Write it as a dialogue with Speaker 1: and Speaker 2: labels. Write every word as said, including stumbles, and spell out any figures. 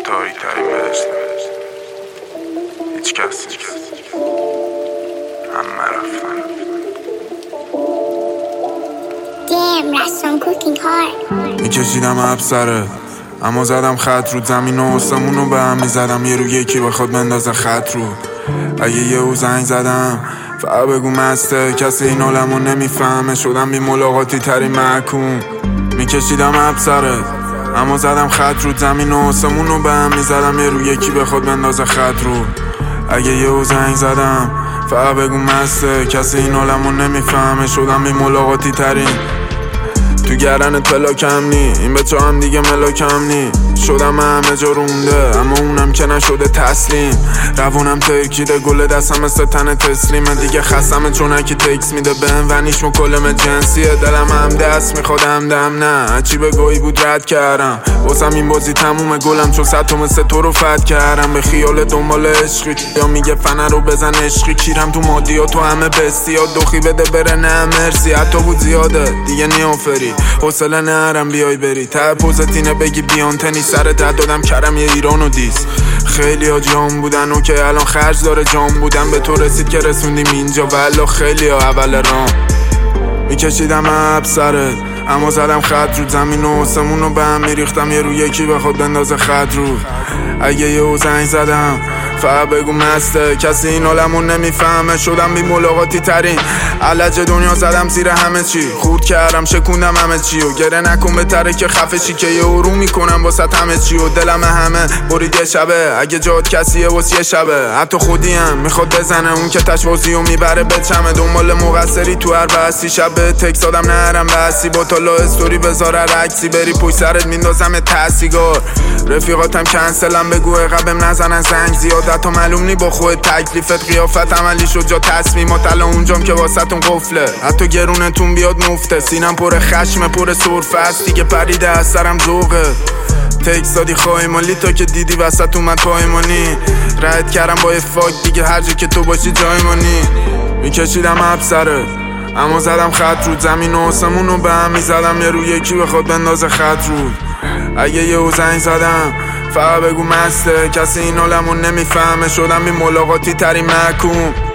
Speaker 1: کوتاهی ترین بهشت هیچ کس همه رفتن. میکشیدم ابسره اما زدم خط رو زمین و آسمونو به هم میزدم یه رو یکی بخواد بندازه خط رو. اگه یه او زنگ زدم فقط بگو مسته، کسی این عالمو نمیفهمه، شدم بی ملاقاتی ترین محکوم. میکشیدم ابسره اما زدم خط رو زمین و آسمونو به هم میزدم یه رو یکی بخواد بندازه خط رو. اگه یه او زنگ زدم فقط بگو مسته، کسی این عالمو نمیفهمه، شدم بی ملاقاتی ترین. تو گردن پلاکم نی این بچه هم دیگه ملاکم نی، شدم همه جا رونده اما اونم که نشده تسلیم. روونم ترکیده گل دستم مثل تن تسلیمه، دیگه خستم چونکی تکس میده بهم و نیش مکلم جنسیه. دلم هم دست میخواد همدم نه چی به گاهی بود رد کردم، واسم این بازی تمومه گلم چون صد تا مثل تو رو فد کردم. به خیال دنبال عشقی یا میگه فنه رو بزن عشقی، کیرم تو مادی ها تو همه بستی ها، دخی بده بره نه مرسی، حتی بود زیاده دیگه نیافری حوصله نرم بیای بری ته پوزتینه بگی بیان تنی سر داد دادم کرم یه ایرانو دیس. خیلی ها جام بودن و که الان خرج داره جام بودن، به تو رسید که رسوندیم اینجا والا خیلی ها اول رام. میکشیدم ابسره اما زدم خط رو زمین و آسمونو به هم میریختم یه رو یکی بخواد بندازه خط رو. اگه یه او زنگ زدم فقط بگو مسته، کسی این عالمو نمیفهمه، شدم بی ملاقاتی ترین. علج دنیا زدم زیر همه چی، خورد کردم شکوندم همه چی و گره نکن بهتره که خفه شی که یه رو میکنم واسه همه چی و دلم همه برید یه شبه. اگه جات کسیه واسه یه شبه حتی خودیم میخواد بزنه اون که تشوازی و میبره به چمه، دنبال مقصری تو هر بحثی شبه تکس دادم نرم بحثی با تالا استوری بذاره رکسی بری پوش سرت میندازم تحصیگار. رفیقاتم کنسلم بگو قبم نزنن زنگ زیاد، حتی معلوم نی با خود تکلیفت قیافت عملی شد جا تصمیمات الان اونجام که واسهتون قفله، حتی گرونتون بیاد مفته، سینم پر خشم پر سرفه است دیگه پریده از سرم ذوقه. تکس دادی خواهی مالی تا که دیدی وسط اومد پایمانی، رد کردم با یه فاک دیگه هر جا که تو باشی جای مانی. میکشیدم ابسره اما زدم خط رو زمین و آسمونو به هم میزدم یه رو یکی بخواد بندازه خط رو. اگه یه او زنگ زدم فقط بگو مسته، کسی این عالمو نمیفهمه، شدم بی ملاقاتی ترین محکوم.